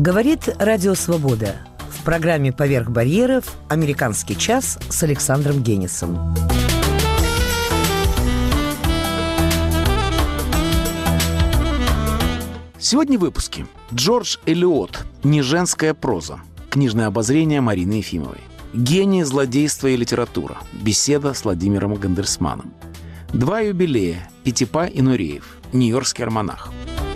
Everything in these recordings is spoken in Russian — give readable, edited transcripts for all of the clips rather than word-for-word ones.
Говорит Радио Свобода. В программе «Поверх барьеров» «Американский час» с Александром Генисом. Сегодня в выпуске. Джордж Элиот. Неженская проза. Книжное обозрение Марины Ефимовой. Гений злодейства и литература. Беседа с Владимиром Гандерсманом. 2 юбилея. Пятипа и Нуреев. Нью-Йоркский альманах.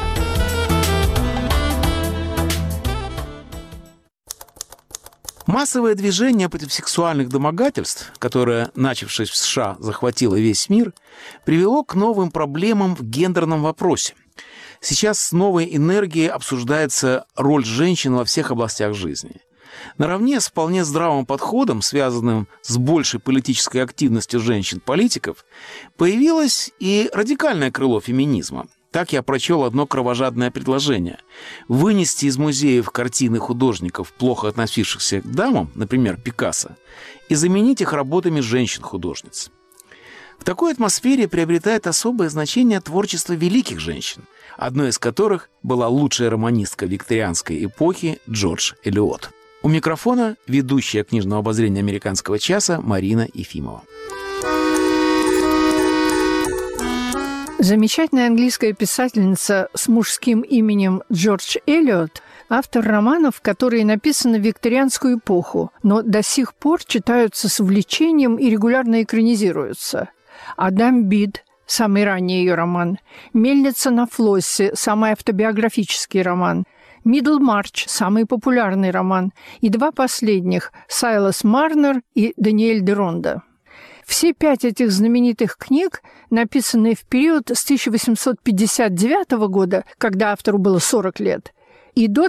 Массовое движение против сексуальных домогательств, которое, начавшись в США, захватило весь мир, привело к новым проблемам в гендерном вопросе. Сейчас с новой энергией обсуждается роль женщин во всех областях жизни. Наравне с вполне здравым подходом, связанным с большей политической активностью женщин-политиков, появилось и радикальное крыло феминизма. Так я прочел одно кровожадное предложение. Вынести из музеев картины художников, плохо относившихся к дамам, например, Пикассо, и заменить их работами женщин-художниц. В такой атмосфере приобретает особое значение творчество великих женщин, одной из которых была лучшая романистка викторианской эпохи Джордж Элиот. У микрофона ведущая книжного обозрения «Американского часа» Марина Ефимова. Замечательная английская писательница с мужским именем Джордж Элиот – автор романов, которые написаны в викторианскую эпоху, но до сих пор читаются с увлечением и регулярно экранизируются. «Адам Бид» – самый ранний ее роман, «Мельница на Флоссе» – самый автобиографический роман, «Мидлмарч» – самый популярный роман, и 2 последних – Сайлас Марнер и Даниэль Деронда. Все 5 этих знаменитых книг, написанные в период с 1859 года, когда автору было 40 лет, и до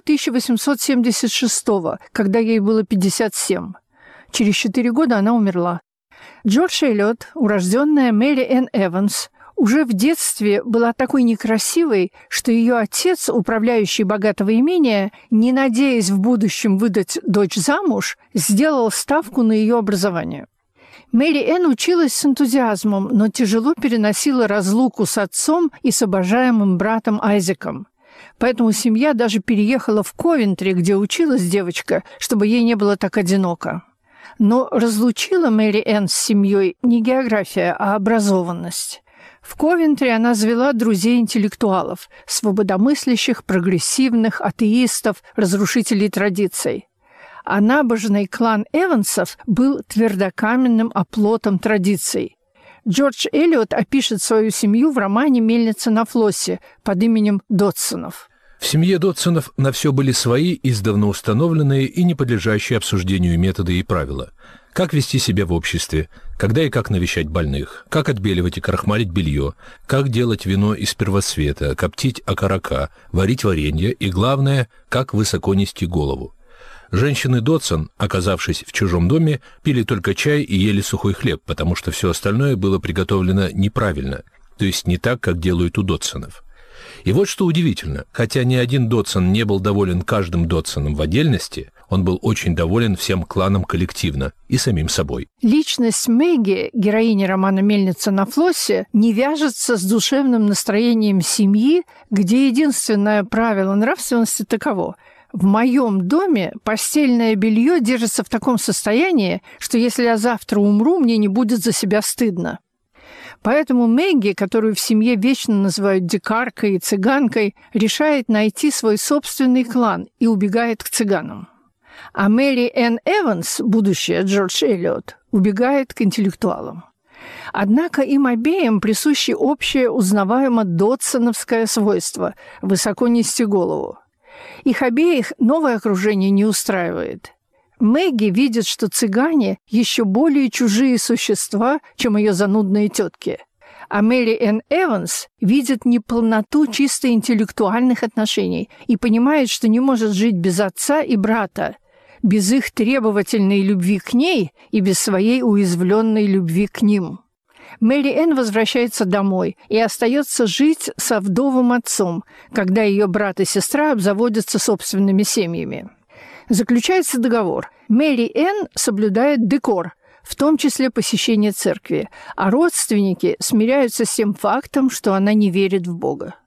1876, когда ей было 57. Через 4 года она умерла. Джордж Элиот, урожденная Мэри Энн Эванс, уже в детстве была такой некрасивой, что ее отец, управляющий богатого имения, не надеясь в будущем выдать дочь замуж, сделал ставку на ее образование. Мэри Энн училась с энтузиазмом, но тяжело переносила разлуку с отцом и с обожаемым братом Айзеком. Поэтому семья даже переехала в Ковентри, где училась девочка, чтобы ей не было так одиноко. Но разлучила Мэри Энн с семьей не география, а образованность. В Ковентри она завела друзей-интеллектуалов, свободомыслящих, прогрессивных, атеистов, разрушителей традиций. А набожный клан Эвансов был твердокаменным оплотом традиций. Джордж Элиот опишет свою семью в романе «Мельница на Флоссе» под именем Дотсонов. В семье Дотсонов на все были свои, издавна установленные и не подлежащие обсуждению методы и правила. Как вести себя в обществе, когда и как навещать больных, как отбеливать и крахмалить белье, как делать вино из первоцвета, коптить окорока, варить варенье и, главное, как высоко нести голову. Женщины Дотсон, оказавшись в чужом доме, пили только чай и ели сухой хлеб, потому что все остальное было приготовлено неправильно, то есть не так, как делают у Дотсонов. И вот что удивительно, хотя ни один Дотсон не был доволен каждым Дотсоном в отдельности, он был очень доволен всем кланом коллективно и самим собой. Личность Мэгги, героини романа «Мельница на Флоссе», не вяжется с душевным настроением семьи, где единственное правило нравственности таково: в моем доме постельное белье держится в таком состоянии, что если я завтра умру, мне не будет за себя стыдно. Поэтому Мэгги, которую в семье вечно называют дикаркой и цыганкой, решает найти свой собственный клан и убегает к цыганам. А Мэри Энн Эванс, будущая Джордж Элиот, убегает к интеллектуалам. Однако им обеим присуще общее узнаваемо-дотсоновское свойство – высоко нести голову. Их обеих новое окружение не устраивает. Мэгги видит, что цыгане еще более чужие существа, чем ее занудные тетки. А Мэри Энн Эванс видит неполноту чисто интеллектуальных отношений и понимает, что не может жить без отца и брата, без их требовательной любви к ней и без своей уязвленной любви к ним. Мэри Энн возвращается домой и остается жить со вдовым отцом, когда ее брат и сестра обзаводятся собственными семьями. Заключается договор. Мэри Энн соблюдает декор, в том числе посещение церкви, а родственники смиряются с тем фактом, что она не верит в Бога.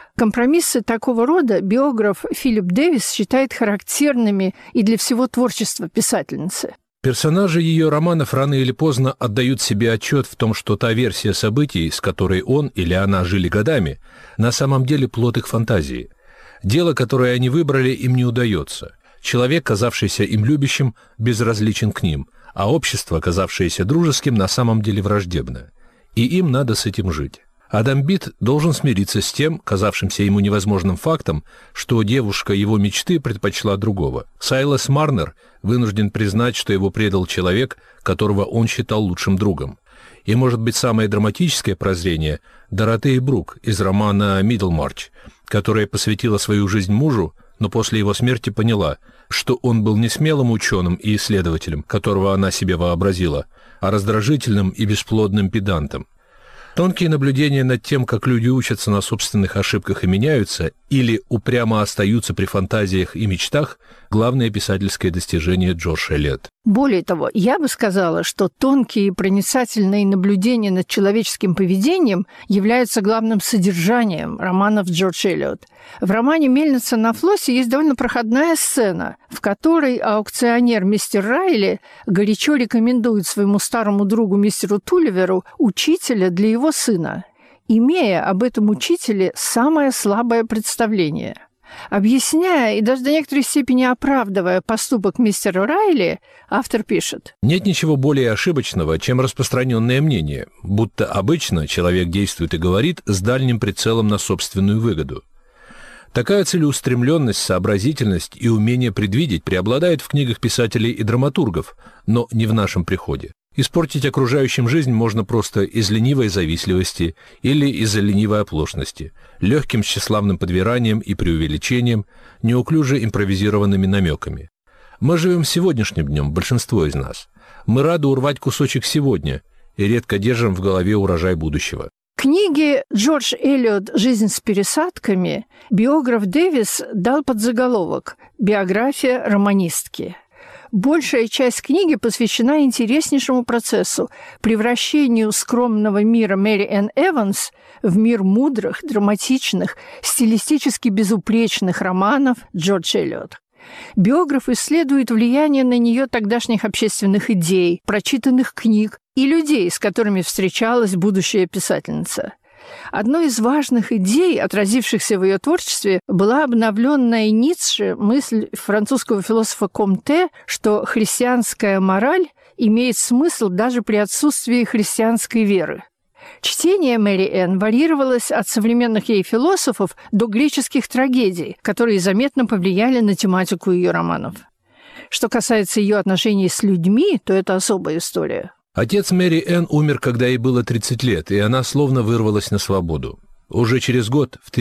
Компромиссы такого рода биограф Филипп Дэвис считает характерными и для всего творчества писательницы. Персонажи ее романов рано или поздно отдают себе отчет в том, что та версия событий, с которой он или она жили годами, на самом деле плод их фантазии. Дело, которое они выбрали, им не удается. Человек, казавшийся им любящим, безразличен к ним, а общество, казавшееся дружеским, на самом деле враждебно. И им надо с этим жить. Адам Бит должен смириться с тем, казавшимся ему невозможным фактом, что девушка его мечты предпочла другого. Сайлас Марнер вынужден признать, что его предал человек, которого он считал лучшим другом. И, может быть, самое драматическое прозрение – Доротея Брук из романа «Мидлмарч», которая посвятила свою жизнь мужу, но после его смерти поняла, что он был не смелым ученым и исследователем, которого она себе вообразила, а раздражительным и бесплодным педантом. Тонкие наблюдения над тем, как люди учатся на собственных ошибках и меняются, или упрямо остаются при фантазиях и мечтах – главное писательское достижение Джордж Эллиот. Более того, я бы сказала, что тонкие и проницательные наблюдения над человеческим поведением являются главным содержанием романов Джордж Эллиот. В романе «Мельница на флосе» есть довольно проходная сцена, в которой аукционер мистер Райли горячо рекомендует своему старому другу мистеру Тулливеру учителя для его сына, имея об этом учителе самое слабое представление. Объясняя и даже до некоторой степени оправдывая поступок мистера Райли, автор пишет: «Нет ничего более ошибочного, чем распространенное мнение, будто обычно человек действует и говорит с дальним прицелом на собственную выгоду. Такая целеустремленность, сообразительность и умение предвидеть преобладает в книгах писателей и драматургов, но не в нашем приходе. Испортить окружающим жизнь можно просто из ленивой завистливости или из-за ленивой оплошности, легким тщеславным подвиранием и преувеличением, неуклюже импровизированными намеками. Мы живем сегодняшним днем, большинство из нас. Мы рады урвать кусочек сегодня и редко держим в голове урожай будущего». Книге Джордж Эллиот «Жизнь с пересадками» биограф Дэвис дал подзаголовок «Биография романистки». Большая часть книги посвящена интереснейшему процессу – превращению скромного мира Мэри Энн Эванс в мир мудрых, драматичных, стилистически безупречных романов Джордж Эллиот. Биограф исследует влияние на нее тогдашних общественных идей, прочитанных книг и людей, с которыми встречалась будущая писательница. Одной из важных идей, отразившихся в ее творчестве, была обновленная Ницше мысль французского философа Комте, что христианская мораль имеет смысл даже при отсутствии христианской веры. Чтение Мэри Энн варьировалось от современных ей философов до греческих трагедий, которые заметно повлияли на тематику ее романов. Что касается ее отношений с людьми, то это особая история. Отец Мэри Энн умер, когда ей было 30 лет, и она словно вырвалась на свободу. Уже через год, в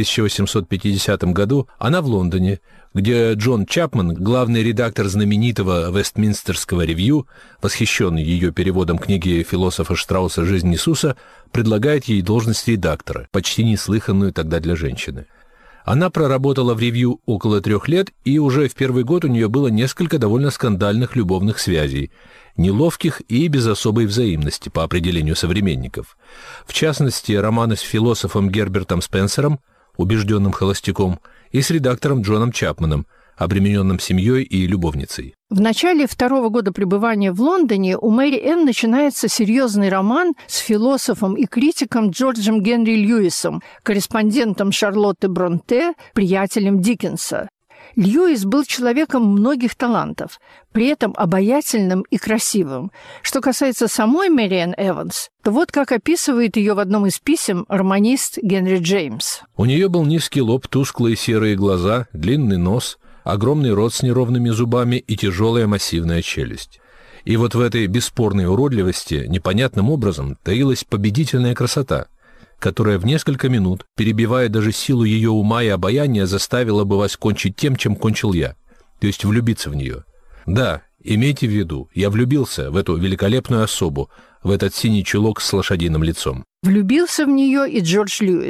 1850 году, она в Лондоне, где Джон Чапман, главный редактор знаменитого Вестминстерского ревью, восхищенный ее переводом книги философа Штрауса «Жизнь Иисуса», предлагает ей должность редактора, почти неслыханную тогда для женщины. Она проработала в ревью около 3 лет, и уже в первый год у нее было несколько довольно скандальных любовных связей, неловких и без особой взаимности по определению современников. В частности, романы с философом Гербертом Спенсером, убежденным холостяком, и с редактором Джоном Чапманом, обремененным семьей и любовницей. В начале 2-го года пребывания в Лондоне у Мэри Энн начинается серьезный роман с философом и критиком Джорджем Генри Льюисом, корреспондентом Шарлотты Бронте, приятелем Диккенса. Льюис был человеком многих талантов, при этом обаятельным и красивым. Что касается самой Мэри Энн Эванс, то вот как описывает ее в одном из писем романист Генри Джеймс. У нее был низкий лоб, тусклые серые глаза, длинный нос, огромный рот с неровными зубами и тяжелая массивная челюсть. И вот в этой бесспорной уродливости непонятным образом таилась победительная красота, которая в несколько минут, перебивая даже силу ее ума и обаяния, заставила бы вас кончить тем, чем кончил я, то есть влюбиться в нее. Да, имейте в виду, я влюбился в эту великолепную особу, в этот синий чулок с лошадиным лицом. Влюбился в нее и Джордж Льюис.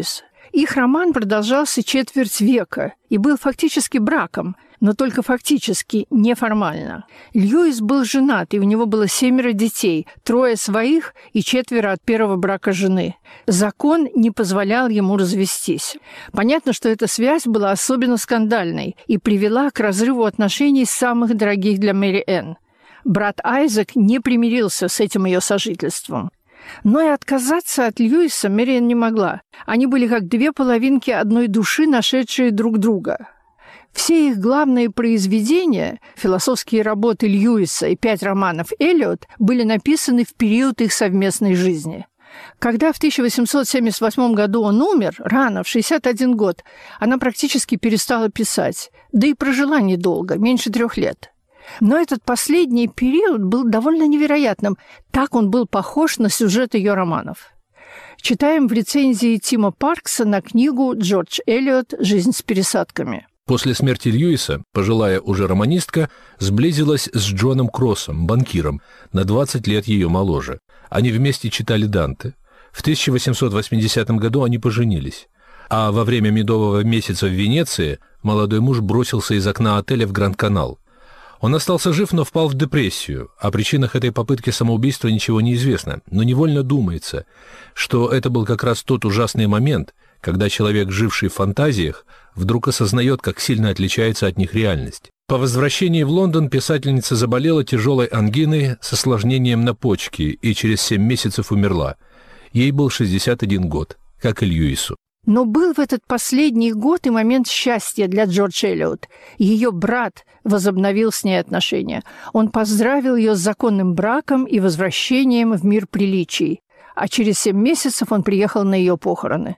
Их роман продолжался четверть века и был фактически браком, но только фактически, неформально. Льюис был женат, и у него было 7 детей, 3 своих и 4 от первого брака жены. Закон не позволял ему развестись. Понятно, что эта связь была особенно скандальной и привела к разрыву отношений самых дорогих для Мэри Энн. Брат Айзек не примирился с этим ее сожительством. Но и отказаться от Льюиса Мэри Энн не могла. Они были как 2 половинки одной души, нашедшие друг друга. Все их главные произведения, философские работы Льюиса и 5 романов Эллиот, были написаны в период их совместной жизни. Когда в 1878 году он умер, рано, в 61 год, она практически перестала писать, да и прожила недолго, меньше 3 лет. Но этот последний период был довольно невероятным, так он был похож на сюжет ее романов. Читаем в рецензии Тима Паркса на книгу «Джордж Эллиот. Жизнь с пересадками». После смерти Льюиса пожилая уже романистка сблизилась с Джоном Кроссом, банкиром, на 20 лет ее моложе. Они вместе читали Данте. В 1880 году они поженились. А во время медового месяца в Венеции молодой муж бросился из окна отеля в Гранд-Канал. Он остался жив, но впал в депрессию. О причинах этой попытки самоубийства ничего не известно, но невольно думается, что это был как раз тот ужасный момент, когда человек, живший в фантазиях, вдруг осознает, как сильно отличается от них реальность. По возвращении в Лондон писательница заболела тяжелой ангиной с осложнением на почке и через 7 месяцев умерла. Ей был 61 год, как и Льюису. Но был в этот последний год и момент счастья для Джордж Эллиот. Ее брат возобновил с ней отношения. Он поздравил ее с законным браком и возвращением в мир приличий. А через 7 месяцев он приехал на ее похороны.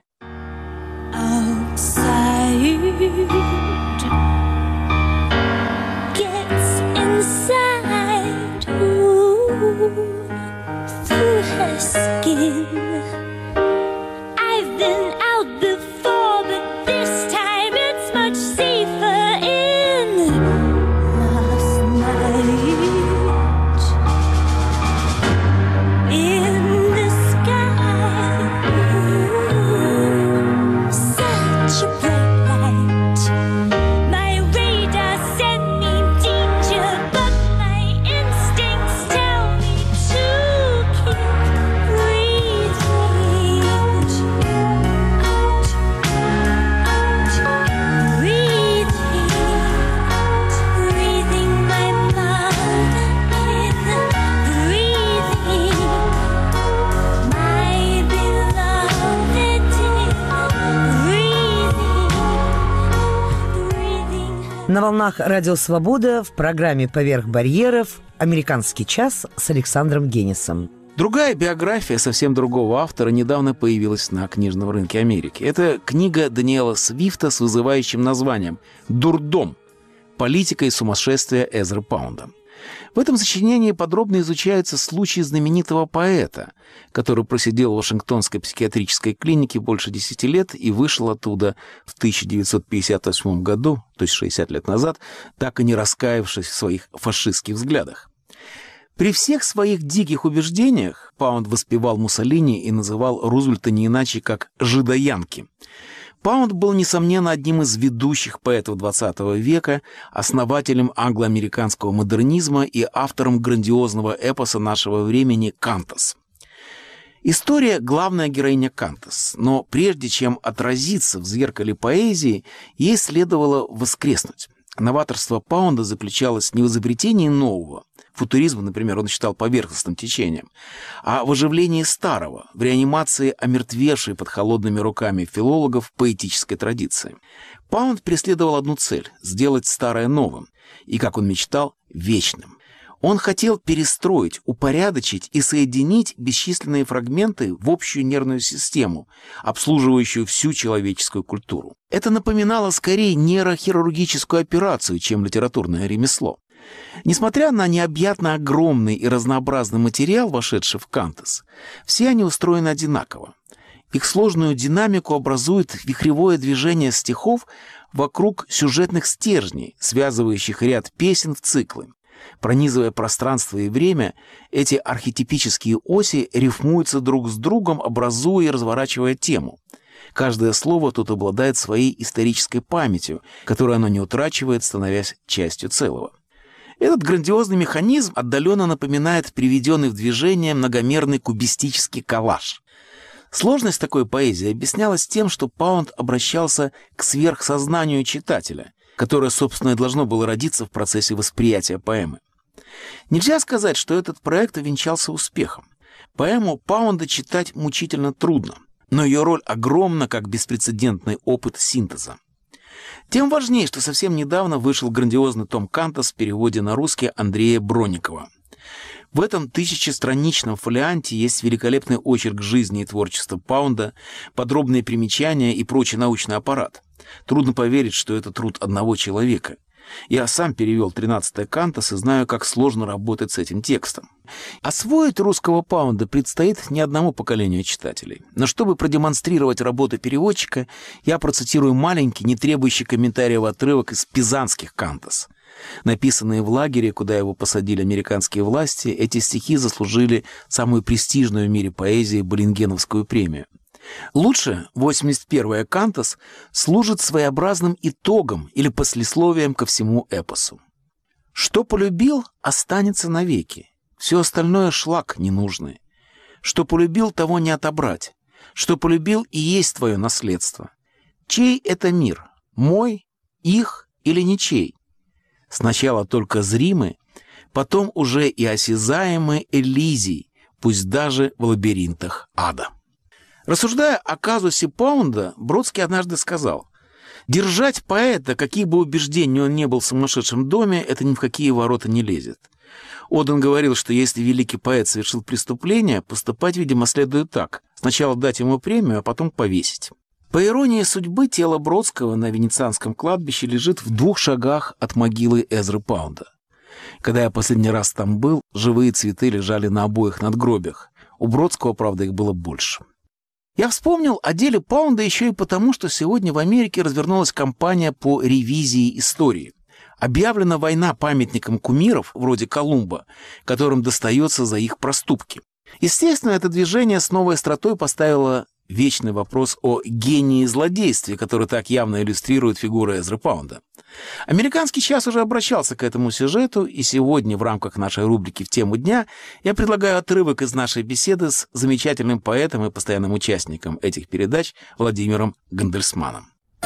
На волнах «Радио Свобода» в программе «Поверх барьеров» «Американский час» с Александром Генисом. Другая биография совсем другого автора недавно появилась на книжном рынке Америки. Это книга Даниэла Свифта с вызывающим названием «Дурдом. Политика и сумасшествие Эзры Паунда». В этом сочинении подробно изучается случай знаменитого поэта, который просидел в Вашингтонской психиатрической клинике больше 10 лет и вышел оттуда в 1958 году, то есть 60 лет назад, так и не раскаявшись в своих фашистских взглядах. При всех своих диких убеждениях Паунд воспевал Муссолини и называл Рузвельта не иначе, как «жидоянки». Паунд был, несомненно, одним из ведущих поэтов XX века, основателем англо-американского модернизма и автором грандиозного эпоса нашего времени «Кантос». История – главная героиня Кантос, но прежде чем отразиться в зеркале поэзии, ей следовало воскреснуть. Новаторство Паунда заключалось не в изобретении нового, футуризм, например, он считал поверхностным течением, а в оживлении старого, в реанимации омертвевшей под холодными руками филологов поэтической традиции. Паунд преследовал одну цель – сделать старое новым и, как он мечтал, вечным. Он хотел перестроить, упорядочить и соединить бесчисленные фрагменты в общую нервную систему, обслуживающую всю человеческую культуру. Это напоминало скорее нейрохирургическую операцию, чем литературное ремесло. Несмотря на необъятно огромный и разнообразный материал, вошедший в Кантос, все они устроены одинаково. Их сложную динамику образует вихревое движение стихов вокруг сюжетных стержней, связывающих ряд песен в циклы. Пронизывая пространство и время, эти архетипические оси рифмуются друг с другом, образуя и разворачивая тему. Каждое слово тут обладает своей исторической памятью, которую оно не утрачивает, становясь частью целого. Этот грандиозный механизм отдаленно напоминает приведенный в движение многомерный кубистический коллаж. Сложность такой поэзии объяснялась тем, что Паунд обращался к сверхсознанию читателя, которое, собственно, и должно было родиться в процессе восприятия поэмы. Нельзя сказать, что этот проект увенчался успехом. Поэму Паунда читать мучительно трудно, но ее роль огромна, как беспрецедентный опыт синтеза. Тем важнее, что совсем недавно вышел грандиозный том Кантас в переводе на русский Андрея Бронникова. В этом 1000-страничном фолианте есть великолепный очерк жизни и творчества Паунда, подробные примечания и прочий научный аппарат. Трудно поверить, что это труд одного человека. Я сам перевел 13-й Кантас и знаю, как сложно работать с этим текстом. Освоить русского Паунда предстоит не одному поколению читателей. Но чтобы продемонстрировать работу переводчика, я процитирую маленький, не требующий комментариев отрывок из пизанских Кантас. Написанные в лагере, куда его посадили американские власти, эти стихи заслужили самую престижную в мире поэзии Болингеновскую премию. Лучше 81-я Кантас служит своеобразным итогом или послесловием ко всему эпосу. Что полюбил, останется навеки. Все остальное шлак ненужный. Что полюбил, того не отобрать. Что полюбил, и есть твое наследство. Чей это мир? Мой, их или ничей? Сначала только зримый, потом уже и осязаемый Элизий, пусть даже в лабиринтах ада. Рассуждая о казусе Паунда, Бродский однажды сказал: «Держать поэта, какие бы убеждения он не был в сумасшедшем доме, это ни в какие ворота не лезет». Оден говорил, что если великий поэт совершил преступление, поступать, видимо, следует так: сначала дать ему премию, а потом повесить. По иронии судьбы, тело Бродского на Венецианском кладбище лежит в 2 шагах от могилы Эзры Паунда. Когда я последний раз там был, живые цветы лежали на обоих надгробиях. У Бродского, правда, их было больше. Я вспомнил о деле Паунда еще и потому, что сегодня в Америке развернулась кампания по ревизии истории. Объявлена война памятникам кумиров, вроде Колумба, которым достается за их проступки. Естественно, это движение с новой остротой поставило вечный вопрос о гении злодействе, который так явно иллюстрирует фигура Эзры Паунда. «Американский час» уже обращался к этому сюжету, и сегодня в рамках нашей рубрики «В тему дня» я предлагаю отрывок из нашей беседы с замечательным поэтом и постоянным участником этих передач Владимиром Гандельсманом.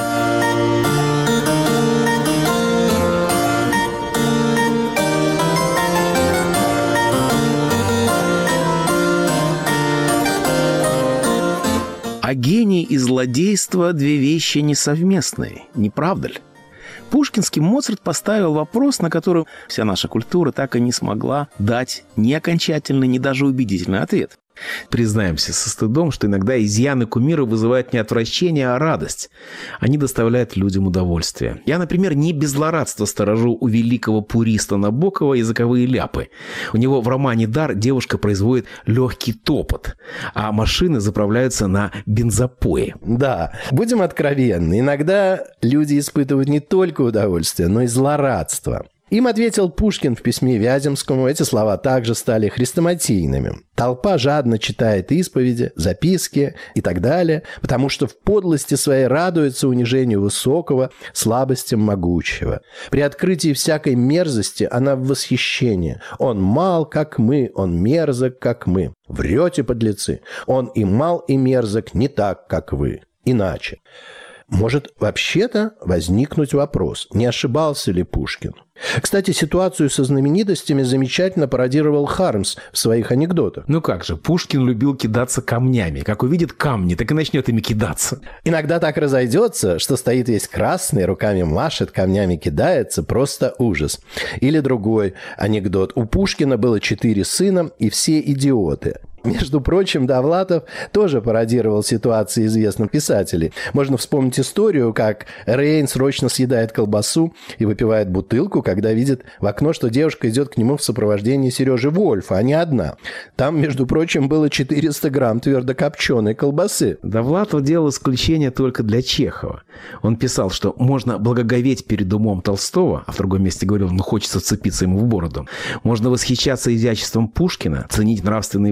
А гений и злодейство – 2 вещи несовместные, не правда ли? Пушкинский Моцарт поставил вопрос, на который вся наша культура так и не смогла дать ни окончательный, ни даже убедительный ответ. Признаемся со стыдом, что иногда изъяны кумира вызывают не отвращение, а радость. Они доставляют людям удовольствие. Я, например, не без злорадства сторожу у великого пуриста Набокова языковые ляпы. У него в романе «Дар» девушка производит легкий топот, а машины заправляются на бензопое. Да, будем откровенны, иногда люди испытывают не только удовольствие, но и злорадство. Им ответил Пушкин в письме Вяземскому. Эти слова также стали хрестоматийными. Толпа жадно читает исповеди, записки и так далее, потому что в подлости своей радуется унижению высокого, слабостям могучего. При открытии всякой мерзости она в восхищении. Он мал, как мы, он мерзок, как мы. Врете, подлецы. Он и мал, и мерзок не так, как вы. Иначе. Может вообще-то возникнуть вопрос, не ошибался ли Пушкин. Кстати, ситуацию со знаменитостями замечательно пародировал Хармс в своих анекдотах. Ну как же, Пушкин любил кидаться камнями. Как увидит камни, так и начнет ими кидаться. Иногда так разойдется, что стоит весь красный, руками машет, камнями кидается, просто ужас. Или другой анекдот. У Пушкина было 4 сына, и все идиоты. Между прочим, Довлатов тоже пародировал ситуации известных писателей. Можно вспомнить историю, как Рейн срочно съедает колбасу и выпивает бутылку, когда видит в окно, что девушка идет к нему в сопровождении Сережи Вольфа, а не одна. Там, между прочим, было 400 грамм твердокопченой колбасы. Довлатов делал исключение только для Чехова. Он писал, что можно благоговеть перед умом Толстого, а в другом месте говорил, хочется вцепиться ему в бороду. Можно восхищаться изяществом Пушкина, ценить нравственные поиски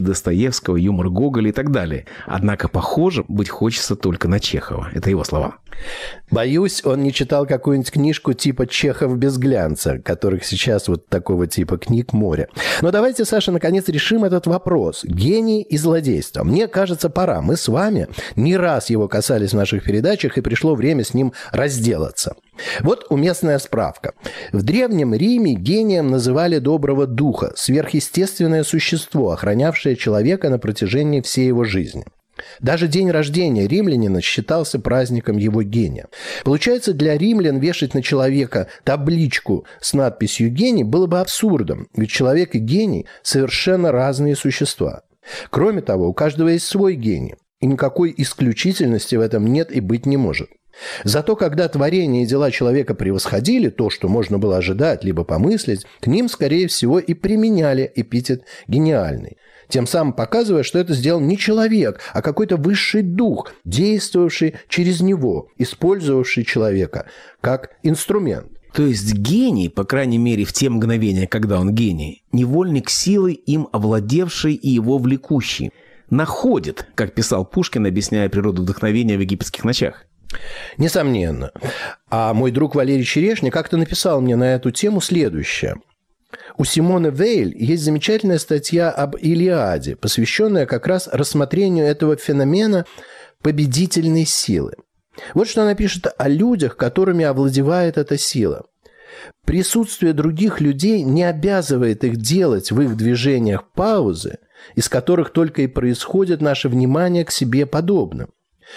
Достоевского, юмор Гоголя и так далее. Однако похожим быть хочется только на Чехова. Это его слова. Боюсь, он не читал какую-нибудь книжку типа «Чехов без глянца», которых сейчас вот такого типа книг море. Но давайте, Саша, наконец решим этот вопрос. Гений и злодейство. Мне кажется, пора. Мы с вами не раз его касались в наших передачах, и пришло время с ним разделаться. Вот уместная справка. В Древнем Риме гением называли доброго духа, сверхъестественное существо, охранявшее человека на протяжении всей его жизни. Даже день рождения римлянина считался праздником его гения. Получается, для римлян вешать на человека табличку с надписью «гений» было бы абсурдом, ведь человек и гений – совершенно разные существа. Кроме того, у каждого есть свой гений, и никакой исключительности в этом нет и быть не может. Зато когда творение и дела человека превосходили то, что можно было ожидать либо помыслить, к ним, скорее всего, и применяли эпитет «гениальный», тем самым показывая, что это сделал не человек, а какой-то высший дух, действовавший через него, использовавший человека как инструмент. То есть гений, по крайней мере в те мгновения, когда он гений, невольник силы, им овладевший и его влекущий, находит, как писал Пушкин, объясняя природу вдохновения в «Египетских ночах». Несомненно. А мой друг Валерий Черешня как-то написал мне на эту тему следующее. У Симоны Вейль есть замечательная статья об Илиаде, посвященная как раз рассмотрению этого феномена победительной силы. Вот что она пишет о людях, которыми овладевает эта сила. Присутствие других людей не обязывает их делать в их движениях паузы, из которых только и происходит наше внимание к себе подобным.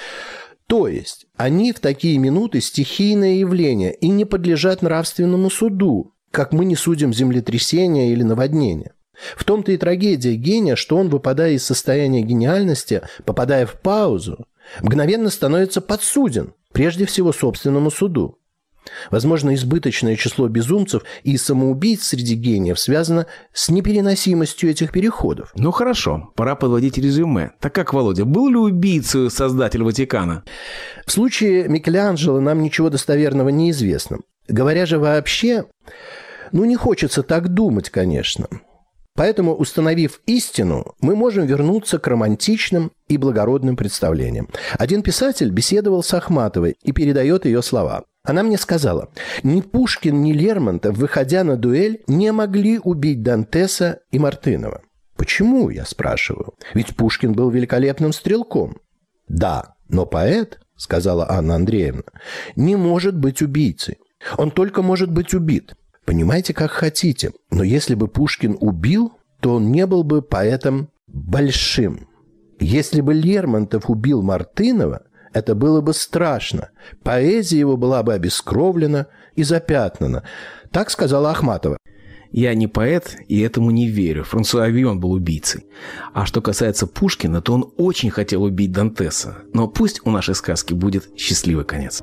То есть они в такие минуты стихийное явление и не подлежат нравственному суду, как мы не судим землетрясения или наводнения. В том-то и трагедия гения, что он, выпадая из состояния гениальности, попадая в паузу, мгновенно становится подсуден, прежде всего собственному суду. Возможно, избыточное число безумцев и самоубийц среди гениев связано с непереносимостью этих переходов. Ну хорошо, пора подводить резюме. Так как, Володя, был ли убийцей создатель Ватикана? В случае Микеланджело нам ничего достоверного не известно. Говоря же вообще, не хочется так думать, конечно. Поэтому, установив истину, мы можем вернуться к романтичным и благородным представлениям. Один писатель беседовал с Ахматовой и передает ее слова. Она мне сказала: ни Пушкин, ни Лермонтов, выходя на дуэль, не могли убить Дантеса и Мартынова. Почему, я спрашиваю? Ведь Пушкин был великолепным стрелком. Да, но поэт, сказала Анна Андреевна, не может быть убийцей. Он только может быть убит. Понимаете, как хотите, но если бы Пушкин убил, то он не был бы поэтом большим. Если бы Лермонтов убил Мартынова, это было бы страшно. Поэзия его была бы обескровлена и запятнана. Так сказала Ахматова. Я не поэт и этому не верю. Франсуа Вион был убийцей. А что касается Пушкина, то он очень хотел убить Дантеса. Но пусть у нашей сказки будет счастливый конец.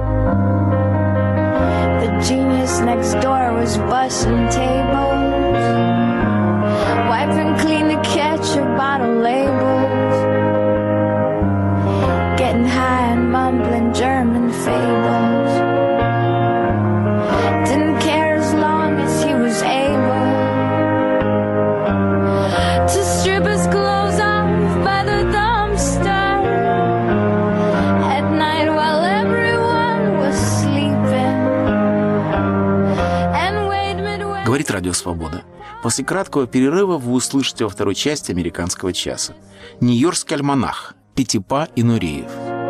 The genius next door was bussing tables, wiping clean the ketchup bottle labels, getting high and mumbling German fables. Didn't care as long as he was able to strip his clothes off by the dumpster at night while everyone was sleeping. Говорит Радио Свобода. После краткого перерыва вы услышите во второй части «Американского часа». Нью-Йоркский альманах. Пятипа и Нуреев.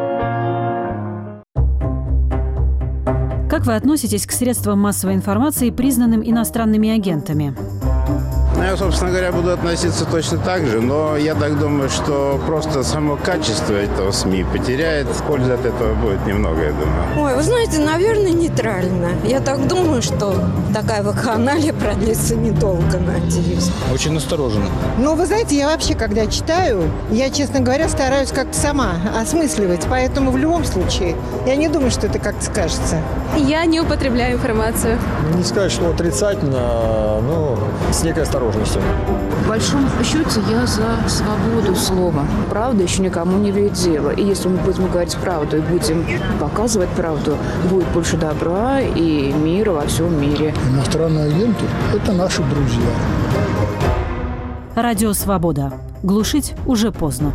Как вы относитесь к средствам массовой информации, признанным иностранными агентами? Я, собственно говоря, буду относиться точно так же, но я так думаю, что просто само качество этого СМИ потеряет. Пользы от этого будет немного, я думаю. Ой, вы знаете, наверное, нейтрально. Я так думаю, что такая вакханалия продлится недолго, надеюсь. Очень настороженно. Ну, вы знаете, я вообще, когда читаю, я, честно говоря, стараюсь как-то сама осмысливать. Поэтому в любом случае, я не думаю, что это как-то скажется. Я не употребляю информацию. Не сказать, что отрицательно, но с некой осторожностью. В большом счете я за свободу слова. Правда еще никому не вредила. И если мы будем говорить правду и будем показывать правду, будет больше добра и мира во всем мире. Иностранные агенты – это наши друзья. Радио «Свобода». Глушить уже поздно.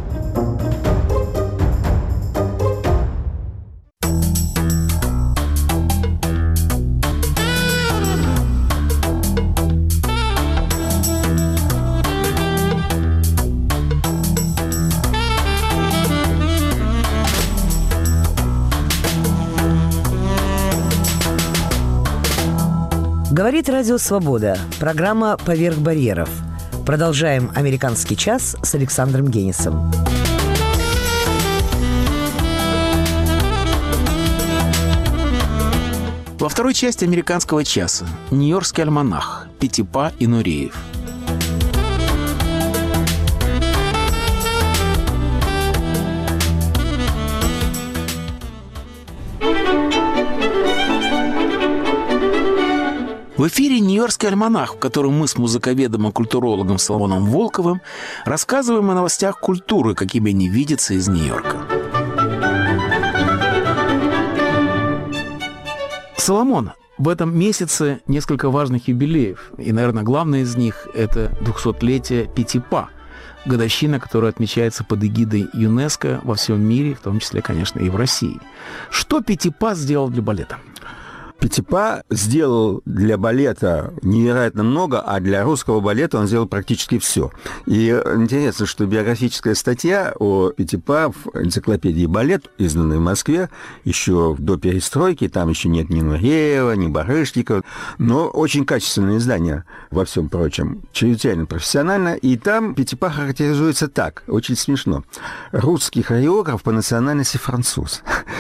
Говорит Радио «Свобода». Программа «Поверх барьеров». Продолжаем «Американский час» с Александром Генисом. Во второй части «Американского часа» Нью-Йоркский альманах, Пятипа и Нуреев. В эфире «Нью-Йоркский альманах», в котором мы с музыковедом и культурологом Соломоном Волковым рассказываем о новостях культуры, какими они видятся из Нью-Йорка. Соломон, в этом месяце несколько важных юбилеев. И, наверное, главный из них – это 200-летие Пятипа, годовщина, которая отмечается под эгидой ЮНЕСКО во всем мире, в том числе, конечно, и в России. Что Пятипа сделал для балета? Пятипа сделал для балета невероятно много, а для русского балета он сделал практически все. И интересно, что биографическая статья о Пятипа в энциклопедии «Балет», изданной в Москве, еще до перестройки, там еще нет ни Нуреева, ни Барышникова, но очень качественное издание, во всем прочем, чрезвычайно профессионально, и там Пятипа характеризуется так, очень смешно. Русский хореограф по национальности француз.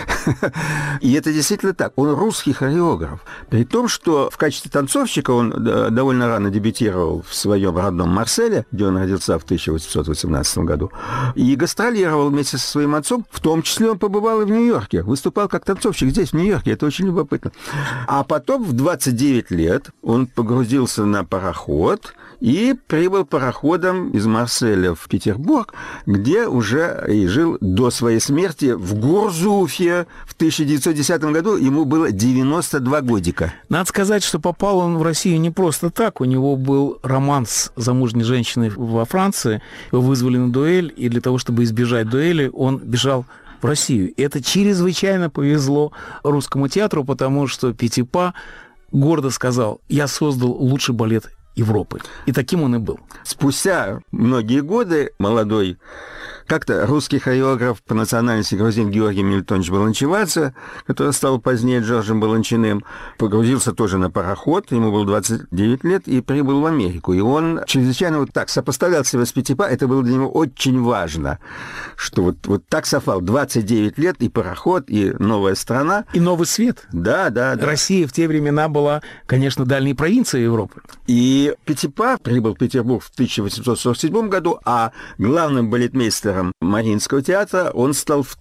И это действительно так. Он русский хореограф. При том, что в качестве танцовщика он довольно рано дебютировал в своем родном Марселе, где он родился в 1818 году, и гастролировал вместе со своим отцом. В том числе он побывал и в Нью-Йорке. Выступал как танцовщик здесь, в Нью-Йорке. Это очень любопытно. А потом в 29 лет он погрузился на пароход и прибыл пароходом из Марселя в Петербург, где уже и жил до своей смерти в Гурзуфе. В 1910 году ему было 92 годика. Надо сказать, что попал он в Россию не просто так. У него был роман с замужней женщиной во Франции. Его вызвали на дуэль, и для того, чтобы избежать дуэли, он бежал в Россию. И это чрезвычайно повезло русскому театру, потому что Пятипа гордо сказал: «Я создал лучший балет Европы». И таким он и был. Спустя многие годы молодой как-то русский хореограф по национальности грузин Георгий Мильтонович Баланчевадзе, который стал позднее Джорджем Баланчиным, погрузился тоже на пароход, ему было 29 лет, и прибыл в Америку. И он чрезвычайно вот так сопоставлял себя с Пятипа, это было для него очень важно, что вот так совпало 29 лет, и пароход, и новая страна. И новый свет. Да. Россия в те времена была, конечно, дальней провинцией Европы. И Пятипа прибыл в Петербург в 1847 году, а главным балетмейстером Мариинского театра он стал в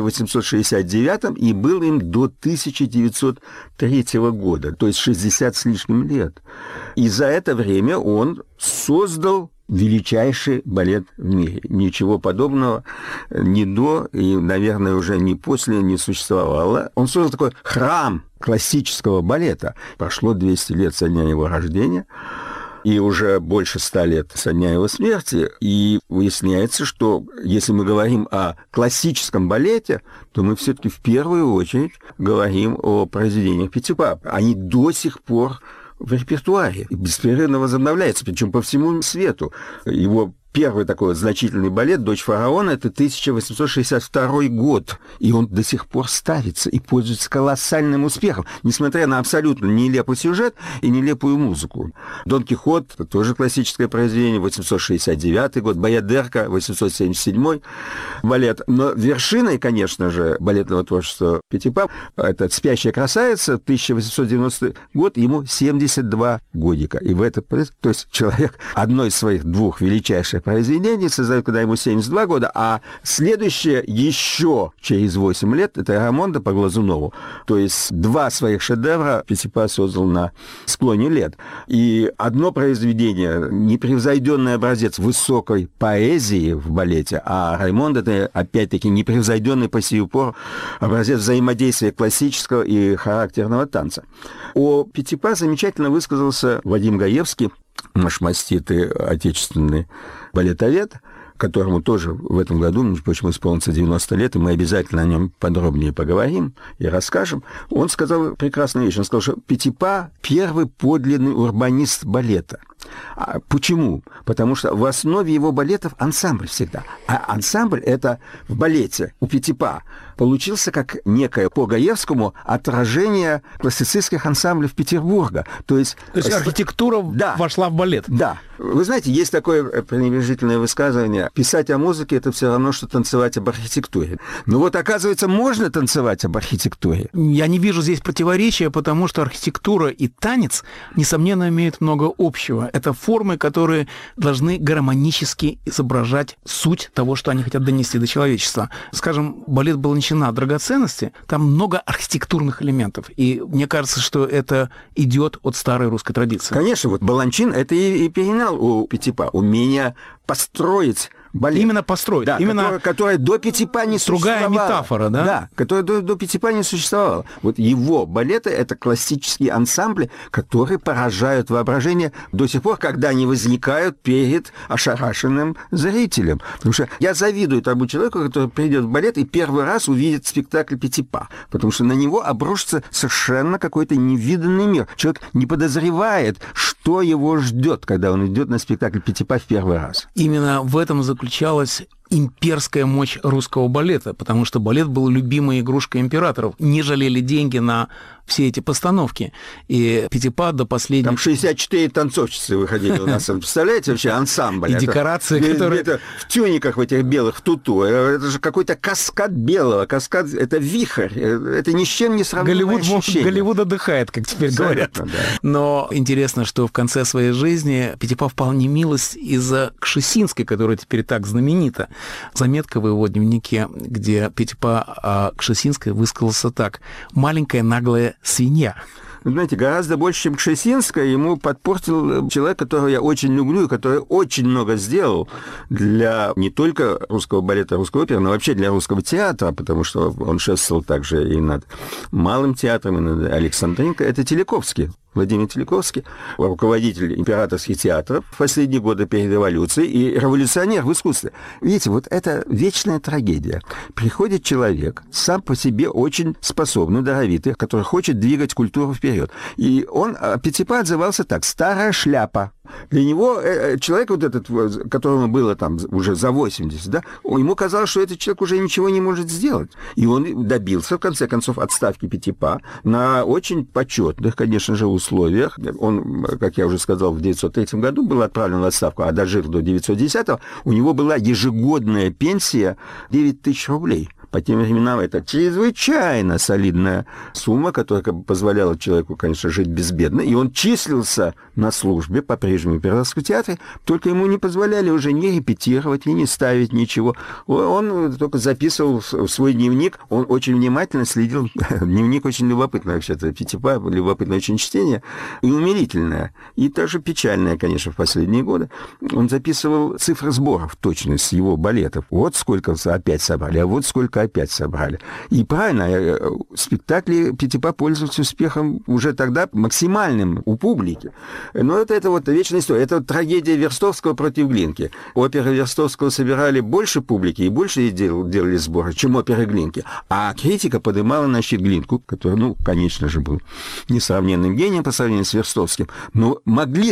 1869 и был им до 1903 года, то есть 60 с лишним лет. И за это время он создал величайший балет в мире. Ничего подобного ни до и, наверное, уже ни после не существовало. Он создал такой храм классического балета. Прошло 200 лет со дня его рождения, и уже больше 100 лет со дня его смерти, и выясняется, что если мы говорим о классическом балете, то мы все-таки в первую очередь говорим о произведениях Пятипа. Они до сих пор в репертуаре и беспрерывно возобновляются, причем по всему свету. Его первый такой вот значительный балет «Дочь фараона» — это 1862 год, и он до сих пор ставится и пользуется колоссальным успехом, несмотря на абсолютно нелепый сюжет и нелепую музыку. «Дон Кихот» — тоже классическое произведение, 869 год, «Баядерка» — 877 балет. Но вершиной, конечно же, балетного творчества Пятипа — это «Спящая красавица», 1890 год, ему 72 годика. И в это, то есть человек одно из своих двух величайших произведений создает, когда ему 72 года, а следующее еще через 8 лет — это «Рамонда» по Глазунову. То есть два своих шедевра Пятипа создал на склоне лет. И одно произведение — непревзойденный образец высокой поэзии в балете, а «Раймонд» — это, опять-таки, непревзойденный по сию пору образец взаимодействия классического и характерного танца. О Пятипа замечательно высказался Вадим Гаевский наш маститый отечественный балетовед, которому тоже в этом году, между прочим, исполнится 90 лет, и мы обязательно о нем подробнее поговорим и расскажем. Он сказал прекрасную вещь. Он сказал, что Петипа – первый подлинный урбанист балета. А почему? Потому что в основе его балетов ансамбль всегда. А ансамбль – это в балете у Петипа получился как некое по Гаевскому отражение классицистских ансамблей Петербурга. То есть архитектура вошла в балет. Да. Вы знаете, есть такое пренебрежительное высказывание: писать о музыке – это все равно, что танцевать об архитектуре. Ну вот, оказывается, можно танцевать об архитектуре. Я не вижу здесь противоречия, потому что архитектура и танец, несомненно, имеют много общего. Это формы, которые должны гармонически изображать суть того, что они хотят донести до человечества. Скажем, балет «Баланчина» «Драгоценности», там много архитектурных элементов. И мне кажется, что это идет от старой русской традиции. Конечно, вот Баланчин – это и перенял у Петипа умение построить балет. Именно построить. Да, именно которая до Петипа не существовала. Другая метафора, да? Да, которая до Петипа не существовала. Вот его балеты – это классические ансамбли, которые поражают воображение до сих пор, когда они возникают перед ошарашенным зрителем. Потому что я завидую тому человеку, который придет в балет и первый раз увидит спектакль Петипа, потому что на него обрушится совершенно какой-то невиданный мир. Человек не подозревает, что его ждет, когда он идет на спектакль Петипа в первый раз. Именно в этом заключалась имперская мощь русского балета, потому что балет был любимой игрушкой императоров. Не жалели деньги на все эти постановки. И Петипа до последнего... Там 64 танцовщицы выходили у нас. Представляете, вообще ансамбль? И декорации, которые... Это в тюниках в этих белых, в туту. Это же какой-то каскад белого. Каскад — это вихрь. Это ни с чем не сравнимое ощущение. Голливуд отдыхает, как теперь говорят. Да. Но интересно, что в конце своей жизни Петипа впал в немилость из-за Кшесинской, которая теперь так знаменита. Заметка в его дневнике, где Петипа о Кшесинской высказался так: «Маленькая наглая свинья». Вы знаете, гораздо больше, чем Кшесинская, ему подпортил человек, которого я очень люблю и который очень много сделал для не только русского балета, русской оперы, но вообще для русского театра, потому что он шествовал также и над Малым театром, и над Александринкой. Это Теляковский. Владимир Теляковский, руководитель императорских театров в последние годы перед революцией и революционер в искусстве. Видите, вот это вечная трагедия. Приходит человек, сам по себе очень способный, даровитый, который хочет двигать культуру вперед. И он, Петипа, отзывался так: «старая шляпа». Для него человек вот этот, которому было там уже за 80, да, ему казалось, что этот человек уже ничего не может сделать. И он добился, в конце концов, отставки Петипа на очень почетных, конечно же, условиях. Он, как я уже сказал, в 1903 году был отправлен в отставку, а дожил до 1910-го. У него была ежегодная пенсия 9 тысяч рублей. По тем временам это чрезвычайно солидная сумма, которая позволяла человеку, конечно, жить безбедно. И он числился на службе по-прежнему в Императорском театре, только ему не позволяли уже ни репетировать, ни ставить ничего. Он только записывал в свой дневник, он очень внимательно следил. Дневник очень любопытный вообще-то, Петипа, любопытное очень чтение, и умилительное, и тоже печальное, конечно, в последние годы. Он записывал цифры сборов, точность его балетов. Вот сколько опять собрали, а вот сколько опять собрали. И правильно, спектакли Петипа пользуются успехом уже тогда максимальным у публики. Но это вот вечная история. Это вот трагедия Верстовского против Глинки. Оперы Верстовского собирали больше публики и больше делали сборы, чем оперы Глинки. А критика поднимала на щит Глинку, который, конечно же, был несравненным гением по сравнению с Верстовским. Но могли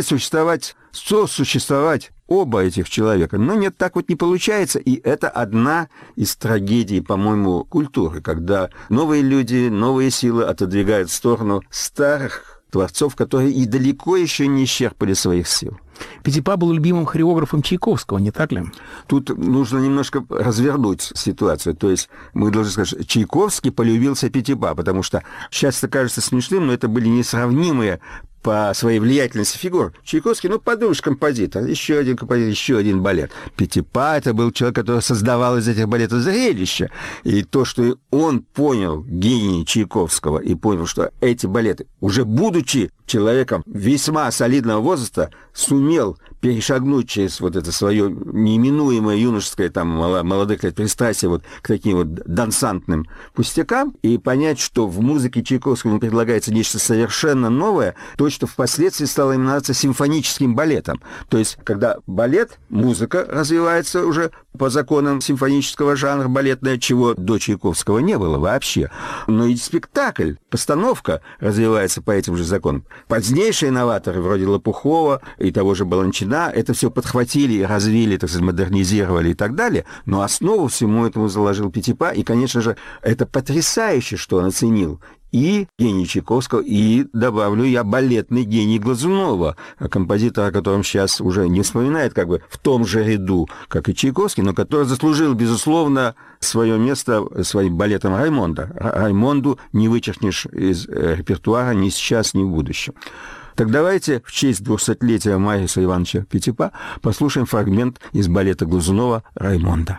сосуществовать оба этих человека. Но нет, так вот не получается. И это одна из трагедий, по-моему, культуры, когда новые люди, новые силы отодвигают в сторону старых творцов, которые и далеко еще не исчерпали своих сил. Петипа был любимым хореографом Чайковского, не так ли? Тут нужно немножко развернуть ситуацию. То есть мы должны сказать, Чайковский полюбился Петипа, потому что сейчас это кажется смешным, но это были несравнимые по своей влиятельности фигур. Чайковский, подумаешь, композитор, еще один балет. Петипа — это был человек, который создавал из этих балетов зрелище. И то, что он понял гений Чайковского и понял, что эти балеты, уже будучи человеком весьма солидного возраста, сумел перешагнуть через вот это свое неименуемое юношеское, молодых лет пристрастие к таким дансантным пустякам и понять, что в музыке Чайковского ему предлагается нечто совершенно новое, точно что впоследствии стало именоваться симфоническим балетом. То есть, когда балет, музыка развивается уже по законам симфонического жанра балетная, чего до Чайковского не было вообще. Но и спектакль, постановка развивается по этим же законам. Позднейшие новаторы, вроде Лопухова и того же Баланчина, это все подхватили и развили, так сказать, модернизировали и так далее. Но основу всему этому заложил Пятипа. И, конечно же, это потрясающе, что он оценил и гений Чайковского, и, добавлю я, балетный гений Глазунова, композитора, о котором сейчас уже не вспоминает как бы в том же ряду, как и Чайковский, но который заслужил, безусловно, свое место своим балетом Раймонда. Раймонду не вычеркнешь из репертуара ни сейчас, ни в будущем. Так давайте в честь 200-летия Мариса Ивановича Пятипа послушаем фрагмент из балета Глазунова «Раймонда».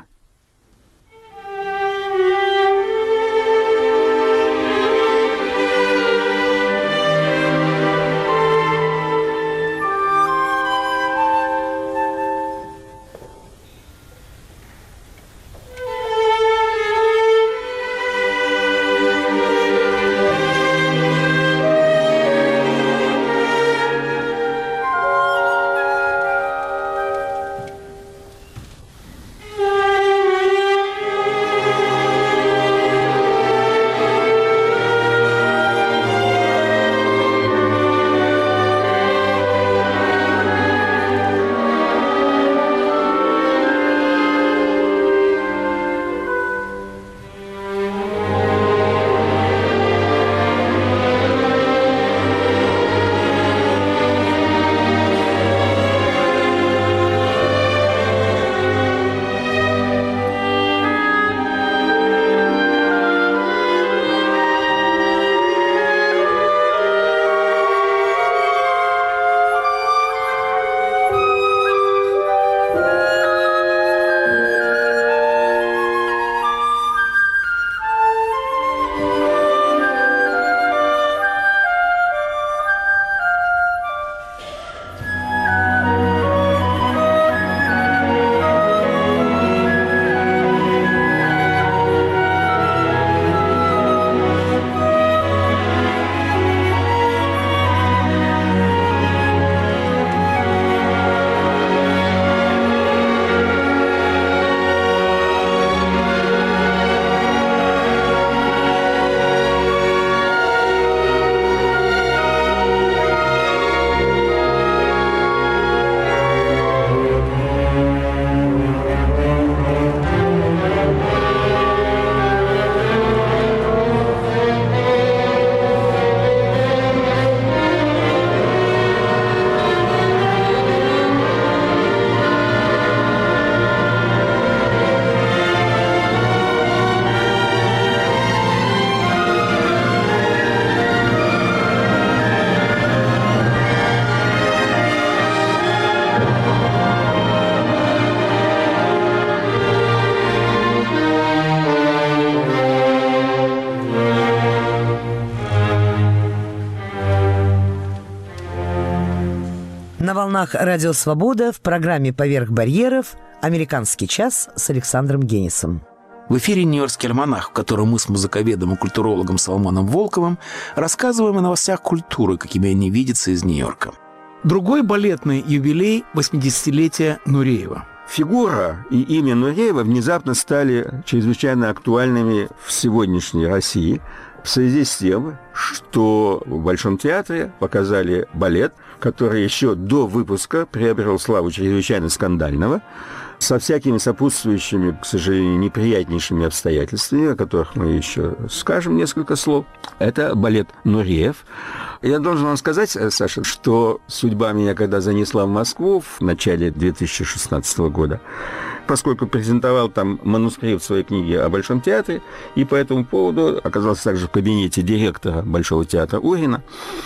На волнах «Радио Свобода» в программе «Поверх барьеров» «Американский час» с Александром Генисом. В эфире «Нью-Йоркский альманах», в котором мы с музыковедом и культурологом Соломоном Волковым рассказываем о новостях культуры, какими они видятся из Нью-Йорка. Другой балетный юбилей – 80-летия Нуреева. Фигура и имя Нуреева внезапно стали чрезвычайно актуальными в сегодняшней России в связи с тем, что в Большом театре показали балет, который еще до выпуска приобрел славу чрезвычайно скандального, со всякими сопутствующими, к сожалению, неприятнейшими обстоятельствами, о которых мы еще скажем несколько слов. Это балет «Нуреев». Я должен вам сказать, Саша, что судьба меня когда занесла в Москву в начале 2016 года, поскольку презентовал там манускрипт своей книги о Большом театре, и по этому поводу оказался также в кабинете директора Большого театра Урина,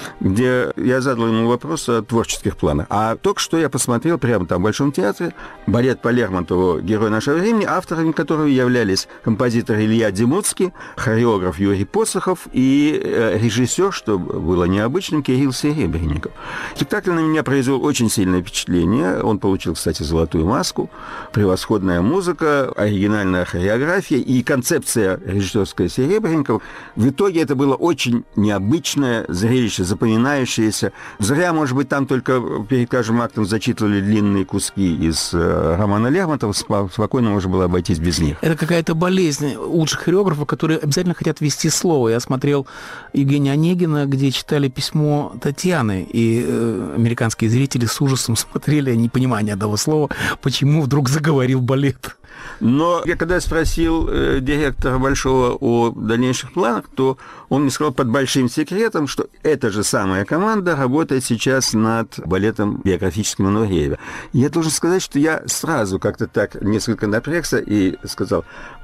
где я задал ему вопрос о творческих планах. А только что я посмотрел прямо там в Большом театре балет по Лермонтову «Герой нашего времени», авторами которого являлись композитор Илья Демуцкий, хореограф Юрий Посохов и режиссер, что было не необычным, Кирилл Серебренников. Спектакль на меня произвел очень сильное впечатление. Он получил, кстати, «Золотую маску». Превосходная музыка, оригинальная хореография и концепция режиссерская Серебренникова. В итоге это было очень необычное зрелище, запоминающееся. Зря, может быть, там только перед каждым актом зачитывали длинные куски из романа Лермонтова. Спокойно можно было обойтись без них. Это какая-то болезнь лучших хореографов, которые обязательно хотят ввести слово. Я смотрел Евгения Онегина, где читали письмо Татьяны, и американские зрители с ужасом смотрели, не понимая ни одного слова, почему вдруг заговорил балет. Но я когда спросил директора Большого о дальнейших планах, то он мне сказал под большим секретом, что эта же самая команда работает сейчас над балетом биографическим о Нурееве. И я должен сказать, что я сразу как-то так несколько напрягся и сказал,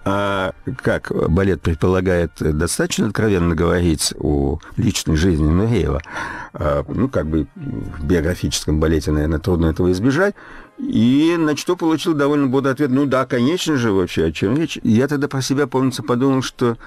а как балет предполагает достаточно откровенно говорить о личной жизни Нуреева? Ну, как бы в биографическом балете, наверное, трудно этого избежать. И на что получил довольно бодрый ответ: ну да, конечно же, вообще, о чем речь. И я тогда про себя, помнится, подумал, что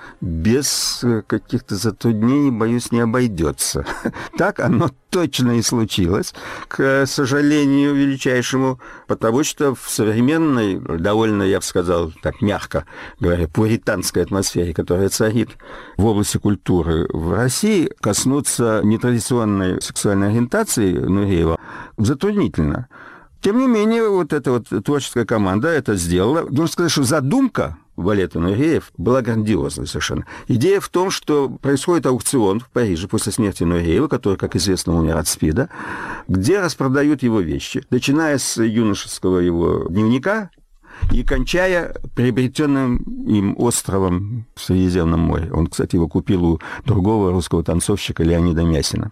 без каких-то затруднений, боюсь, не обойдется. Так оно точно и случилось, к сожалению величайшему, потому что в современной, довольно, я бы сказал, так мягко говоря, пуританской атмосфере, которая царит в области культуры в России, коснуться нетрадиционной сексуальной ориентации Нуреева затруднительно. Тем не менее, вот эта вот творческая команда это сделала. Должен сказать, что задумка балета Нуреев была грандиозной совершенно. Идея в том, что происходит аукцион в Париже после смерти Нуреева, который, как известно, умер от СПИДа, где распродают его вещи, начиная с юношеского его дневника и кончая приобретенным им островом в Средиземном море. Он, кстати, его купил у другого русского танцовщика Леонида Мясина.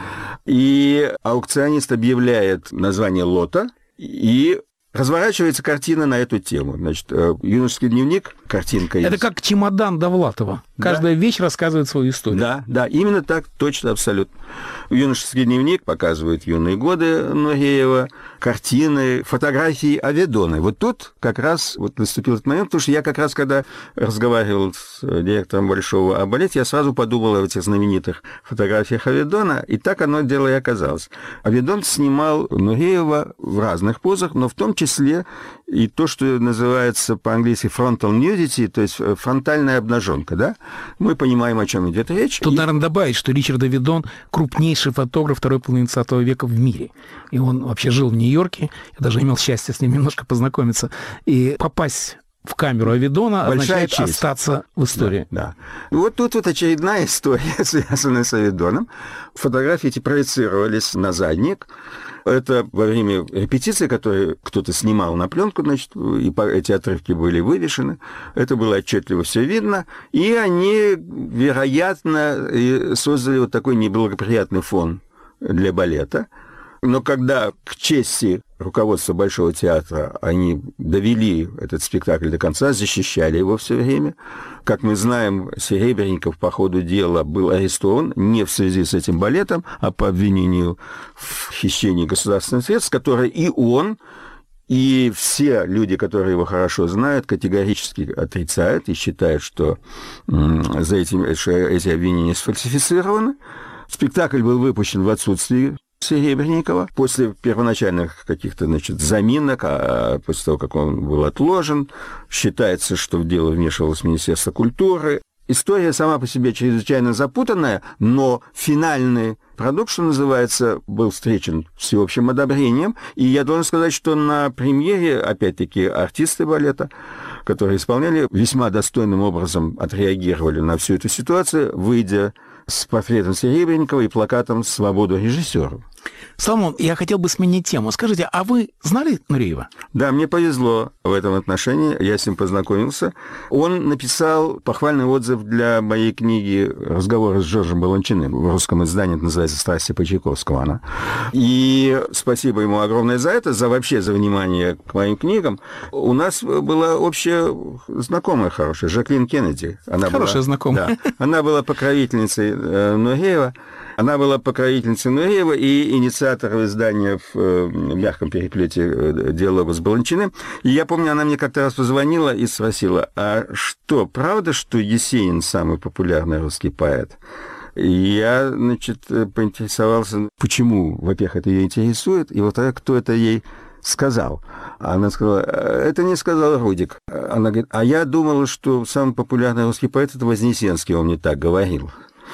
И аукционист объявляет название лота, и разворачивается картина на эту тему. Значит, юношеский дневник, картинка из... Это как чемодан Довлатова. Каждая вещь рассказывает свою историю. Да, именно так, точно, абсолютно. Юношеский дневник показывает юные годы Нуреева, картины, фотографии Аведона. Вот тут как раз вот наступил этот момент, потому что я как раз, когда разговаривал с директором Большого о балете, я сразу подумал об этих знаменитых фотографиях Аведона, и так оно дело и оказалось. Аведон снимал Нуреева в разных позах, но в том числе и то, что называется по-английски frontal nudity, то есть фронтальная обнаженка, да? Мы понимаем, о чем идет речь. Тут, наверное, добавить, что Ричард Аведон крупнейший фотограф второй половины XX века в мире. И он вообще жил в Нью-Йорке. Я даже имел счастье с ним немножко познакомиться. И попасть в камеру Аведона означает остаться в истории. Да. Вот тут вот очередная история, связанная с Аведоном. Фотографии эти проецировались на задник. Это во время репетиции, которые кто-то снимал на пленку, значит, и эти отрывки были вывешены. Это было отчетливо все видно. И они, вероятно, создали вот такой неблагоприятный фон для балета. Но когда к чести руководства Большого театра они довели этот спектакль до конца, защищали его все время, как мы знаем, Серебренников по ходу дела был арестован не в связи с этим балетом, а по обвинению в хищении государственных средств, которые и он, и все люди, которые его хорошо знают, категорически отрицают и считают, что эти обвинения сфальсифицированы. Спектакль был выпущен в отсутствии Серебренникова после первоначальных каких-то, значит, заминок, а после того, как он был отложен, считается, что в дело вмешивалось Министерство культуры. История сама по себе чрезвычайно запутанная, но финальный продукт, что называется, был встречен всеобщим одобрением. И я должен сказать, что на премьере, опять-таки, артисты балета, которые исполняли, весьма достойным образом отреагировали на всю эту ситуацию, выйдя с портретом Серебренникова и плакатом «Свободу режиссеру». Соломон, я хотел бы сменить тему. Скажите, а вы знали Нуреева? Да, мне повезло в этом отношении. Я с ним познакомился. Он написал похвальный отзыв для моей книги «Разговоры с Жоржем Баланчиным». В русском издании это называется «Страсти по Чайковскому». Она. И спасибо ему огромное за это, вообще за внимание к моим книгам. У нас была общая знакомая хорошая, Жаклин Кеннеди. Хорошая знакомая. Да, она была покровительницей Нуреева. Она была покровительницей Нуреева и инициатором издания в мягком переплете диалога с Баланчиным. И я помню, она мне как-то раз позвонила и спросила, а что, правда, что Есенин самый популярный русский поэт? Я, поинтересовался, почему, во-первых, это ее интересует, и вот кто это ей сказал. Она сказала, это не сказал Рудик. Она говорит, а я думала, что самый популярный русский поэт — это Вознесенский, он мне так говорил.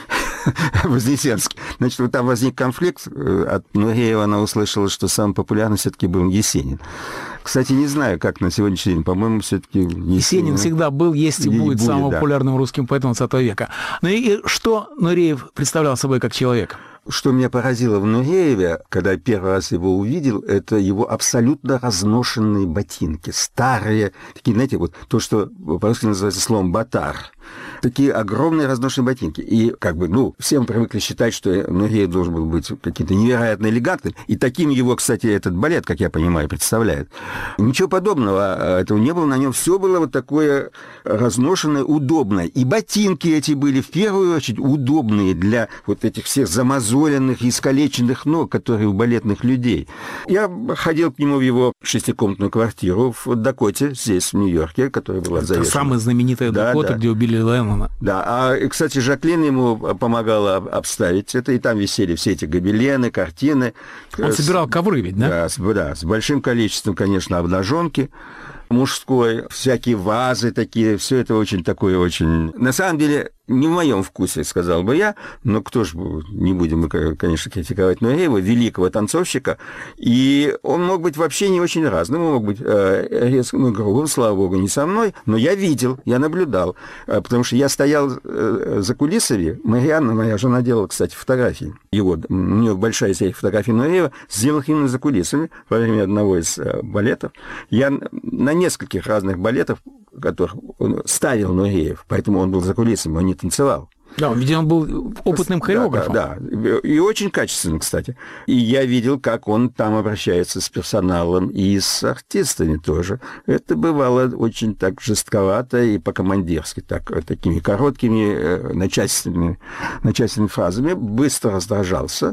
Вознесенский. Значит, вот там возник конфликт. От Нуреева она услышала, что самый популярный все-таки был Есенин. Кстати, не знаю, как на сегодняшний день. По-моему, все-таки Есенин всегда был, есть и будет самым популярным русским поэтом 20 века. Ну и что Нуреев представлял собой как человек? Что меня поразило в Нурееве, когда я первый раз его увидел, это его абсолютно разношенные ботинки. Старые, такие, знаете, вот то, что по-русски называется словом «батар». Такие огромные разношенные ботинки. И все мы привыкли считать, что Нуреев должен был быть каким-то невероятно элегантным. И таким его, кстати, этот балет, как я понимаю, представляет. Ничего подобного этого не было. На нем все было вот такое разношенное, удобное. И ботинки эти были, в первую очередь, удобные для вот этих всех замазоленных и искалеченных ног, которые у балетных людей. Я ходил к нему в его 6-комнатную квартиру в Дакоте, здесь, в Нью-Йорке, которая была завешена. Это самая знаменитая Дакота, где убили Леннона. Да, кстати, Жаклин ему помогала обставить это, и там висели все эти гобелены, картины. Он собирал ковры ведь, да? Да, с большим количеством, конечно, обнаженки мужской, всякие вазы такие, все это очень такое, очень... На самом деле, не в моем вкусе, сказал бы я, но кто ж, не будем мы, конечно, критиковать Нуреева, великого танцовщика, и он мог быть вообще не очень разным, он мог быть резким и грубым, слава богу, не со мной, но я видел, я наблюдал, потому что я стоял за кулисами, Марианна, моя жена, делала, кстати, фотографии его, у нее большая серия фотографий Нуреева, сделал их именно за кулисами во время одного из балетов. Я на нескольких разных балетах, которых он ставил Нуреев, поэтому он был за кулисами, он не танцевал. Да, видимо, он был опытным хореографом. Да, и очень качественным, кстати. И я видел, как он там обращается с персоналом и с артистами тоже. Это бывало очень так жестковато и по-командирски, такими короткими, начальственными фразами. Быстро раздражался.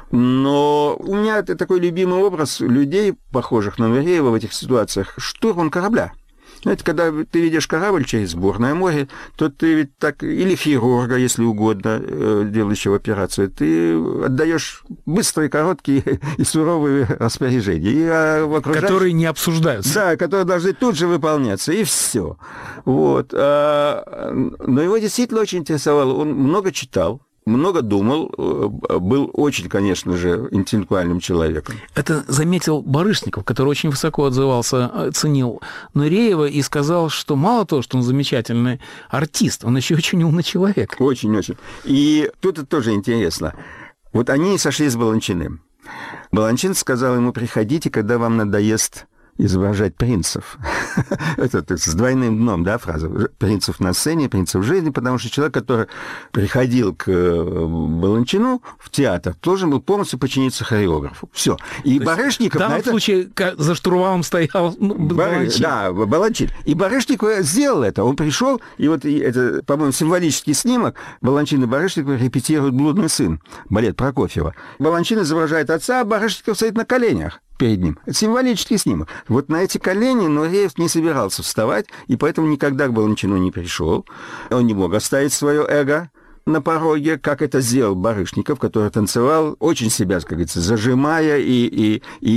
Но у меня это такой любимый образ людей, похожих на Нуреева в этих ситуациях, штурман корабля. Знаете, когда ты ведешь корабль через бурное море, то ты ведь так, или хирурга, если угодно, делающего операцию, ты отдаешь быстрые, короткие и суровые распоряжения. Которые не обсуждаются. Да, которые должны тут же выполняться, и все. Вот. Но его действительно очень интересовало. Он много читал, много думал, был очень, конечно же, интеллектуальным человеком. Это заметил Барышников, который очень высоко отзывался, ценил Нуреева и сказал, что мало того, что он замечательный артист, он еще очень умный человек. Очень-очень. И тут это тоже интересно. Вот они сошлись с Баланчиным. Баланчин сказал ему: приходите, когда вам надоест изображать принцев. Это с двойным дном, да, фраза. Принцев на сцене, принцев в жизни, потому что человек, который приходил к Баланчину в театр, должен был полностью подчиниться хореографу. Все. И Барышников... В данном случае за штурвалом стоял Баланчин. Да, Баланчин. И Барышников сделал это. Он пришел, и вот это, по-моему, символический снимок. Баланчин и Барышников репетируют «Блудный сын», балет Прокофьева. Баланчин изображает отца, а Барышников стоит на коленях перед ним. Это символический снимок. Вот на эти колени Нуреев не собирался вставать, и поэтому никогда к Баланчину не пришел. Он не мог оставить свое эго на пороге, как это сделал Барышников, который танцевал, очень себя, как говорится, зажимая и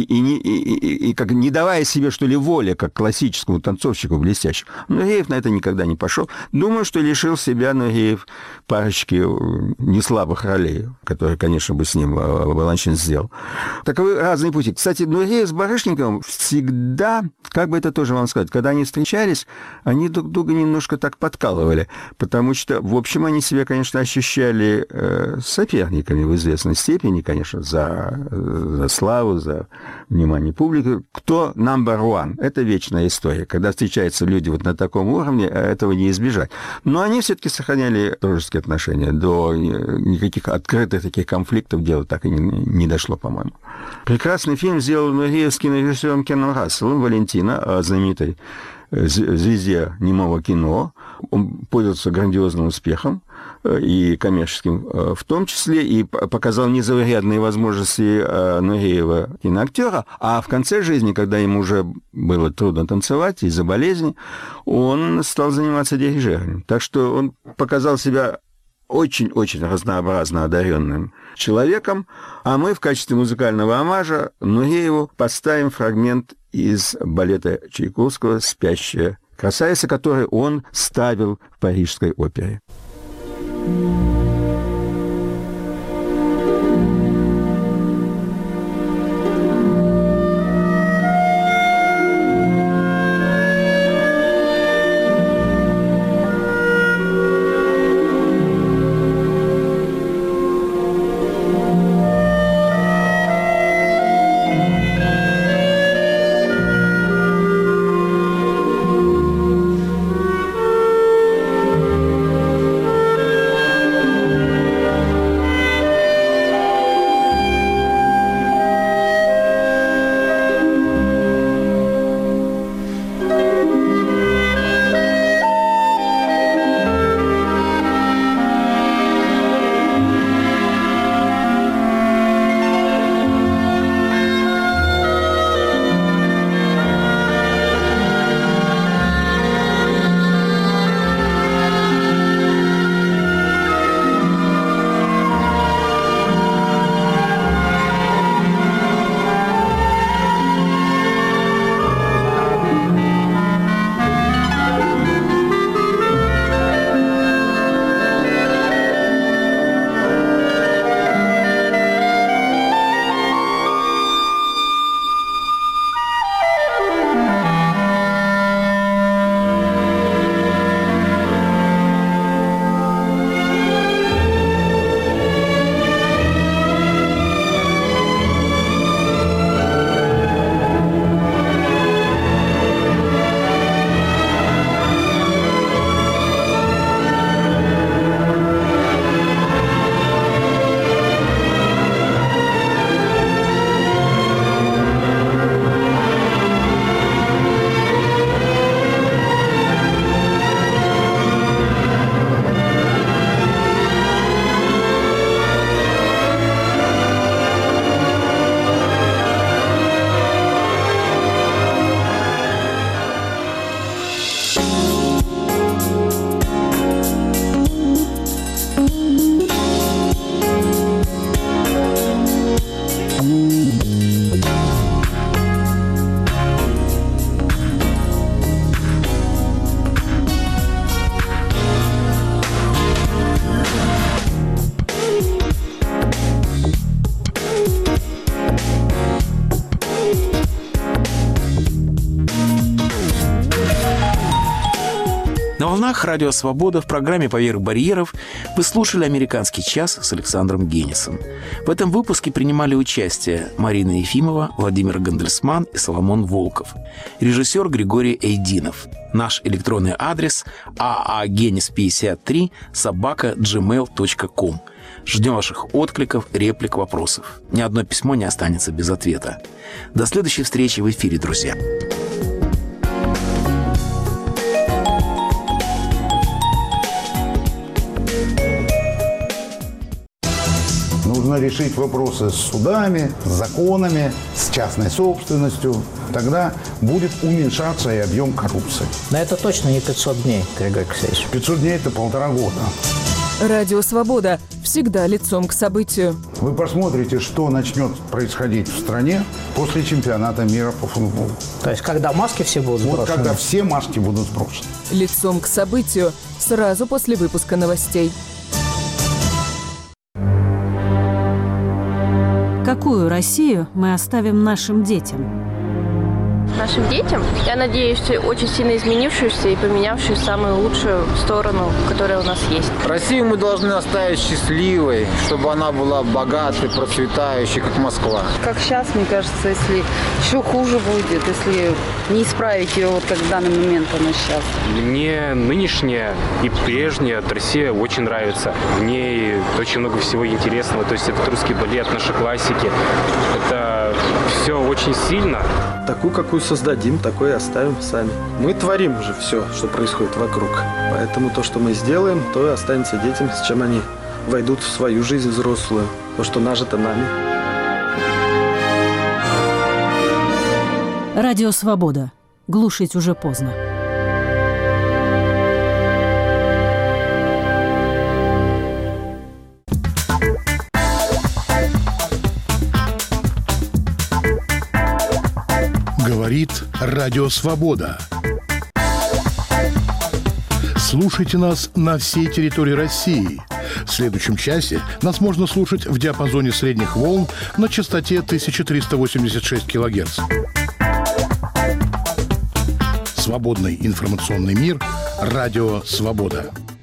как не давая себе, что ли, воли, как классическому танцовщику блестящему. Нуреев на это никогда не пошел. Думаю, что лишил себя Нуреев парочки неслабых ролей, которые, конечно, бы с ним Баланчин сделал. Таковы разные пути. Кстати, Нуреев с Барышниковым всегда, как бы это тоже вам сказать, когда они встречались, они друг друга немножко так подкалывали, потому что, в общем, они себя, конечно, ощущали соперниками в известной степени, конечно, за славу, за внимание публики. Кто number one? Это вечная история. Когда встречаются люди вот на таком уровне, этого не избежать. Но они все-таки сохраняли дружеские отношения. До никаких открытых таких конфликтов дело так и не дошло, по-моему. Прекрасный фильм сделал Нуреев с кинорежиссером Кеном Расселом, «Валентина», о знаменитой звезде немого кино. Он пользовался грандиозным успехом и коммерческим в том числе, и показал незаурядные возможности Нуреева киноактера, а в конце жизни, когда ему уже было трудно танцевать из-за болезни, он стал заниматься дирижером. Так что он показал себя очень-очень разнообразно одаренным человеком, а мы в качестве музыкального омажа Нурееву поставим фрагмент из балета Чайковского «Спящая красавица», который он ставил в Парижской опере. На волнах Радио Свобода в программе «Поверх барьеров» вы слушали «Американский час» с Александром Генисом. В этом выпуске принимали участие Марина Ефимова, Владимир Гандельсман и Соломон Волков. Режиссер Григорий Эйдинов. Наш электронный адрес aagenis53@gmail.com. Ждем ваших откликов, реплик, вопросов. Ни одно письмо не останется без ответа. До следующей встречи в эфире, друзья. Нужно решить вопросы с судами, с законами, с частной собственностью. Тогда будет уменьшаться и объем коррупции. Но это точно не 500 дней, Григорий Алексеевич. 500 дней – это 1,5 года. Радио «Свобода» всегда лицом к событию. Вы посмотрите, что начнет происходить в стране после чемпионата мира по футболу. То есть, когда маски все будут сброшены? Вот когда все маски будут сброшены. Лицом к событию сразу после выпуска новостей. Какую Россию мы оставим нашим детям? Нашим детям, я надеюсь, очень сильно изменившуюся и поменявшую самую лучшую сторону, которая у нас есть. Россию мы должны оставить счастливой, чтобы она была богатой, процветающей, как Москва. Как сейчас, мне кажется, если еще хуже будет, если не исправить ее, вот как в данный момент она сейчас. Мне нынешняя и прежняя Россия очень нравится. В ней очень много всего интересного. То есть это русский балет, наши классики. Это все очень сильно. Такую, какую создадим, такой и оставим сами. Мы творим же все, что происходит вокруг. Поэтому то, что мы сделаем, то и останется детям, с чем они войдут в свою жизнь взрослую. То, что нажито нами. Радио «Свобода». Глушить уже поздно. Говорит Радио Свобода. Слушайте нас на всей территории России. В следующем часе нас можно слушать в диапазоне средних волн на частоте 1386 кГц. Свободный информационный мир. Радио Свобода.